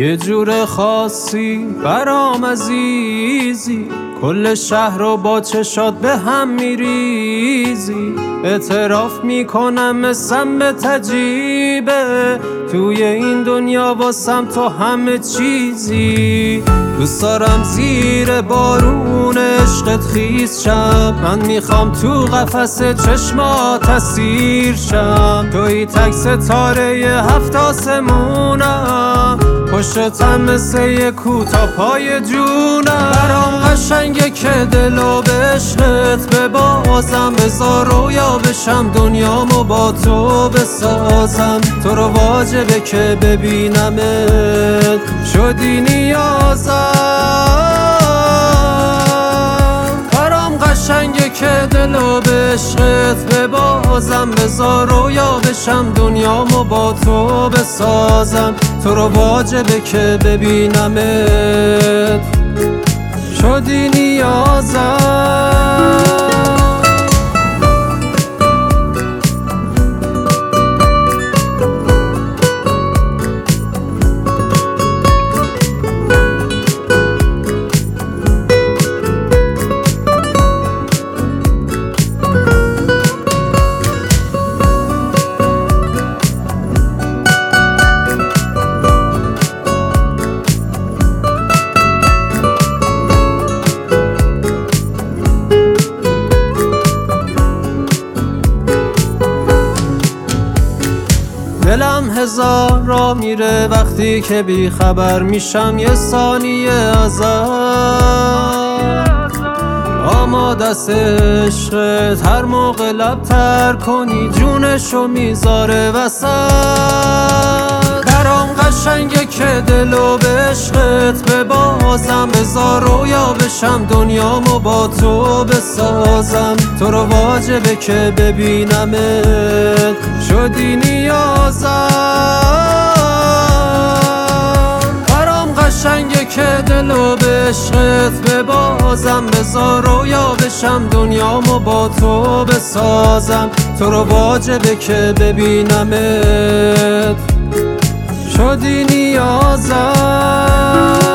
یه جور خاصی برام عزیزی، کل شهر رو با چشات به هم میریزی. اعتراف میکنم مثل به تجیبه، توی این دنیا واسم تو همه چیزی. دوست دارم زیر بارون عشقت خیس شم، من میخوام تو قفس چشمات اسیر شم. توی تک ستاره 7 آسمونم، پشتم مثل یه کوتا پای جونم. برام قشنگه که دلو به عشقت ببازم، بذار رویا بشم دنیامو با تو بسازم. تو رو واجبه که ببینمت، شدی نیازم. برام قشنگه که دلو به عشقت ببازم، بذار رویا بشم دنیامو با تو بسازم. تو رو واجبه که ببینمت، شدی نیازم. دلم هزار را میره وقتی که بی خبر میشم یه ثانیه ازت. آماده است عشقت هر موقع لب تر کنی، جونشو میذاره وسط. برام قشنگه که دلو به عشقت ببازم، بذار رویا بشم دنیامو با تو بسازم. تو رو واجبه که ببینمت، شدی نیازم. برام قشنگه که دلو به عشقت ببازم، بذار رویا بشم دنیامو با تو بسازم. تو رو واجبه که ببینمت، شدی نیازم.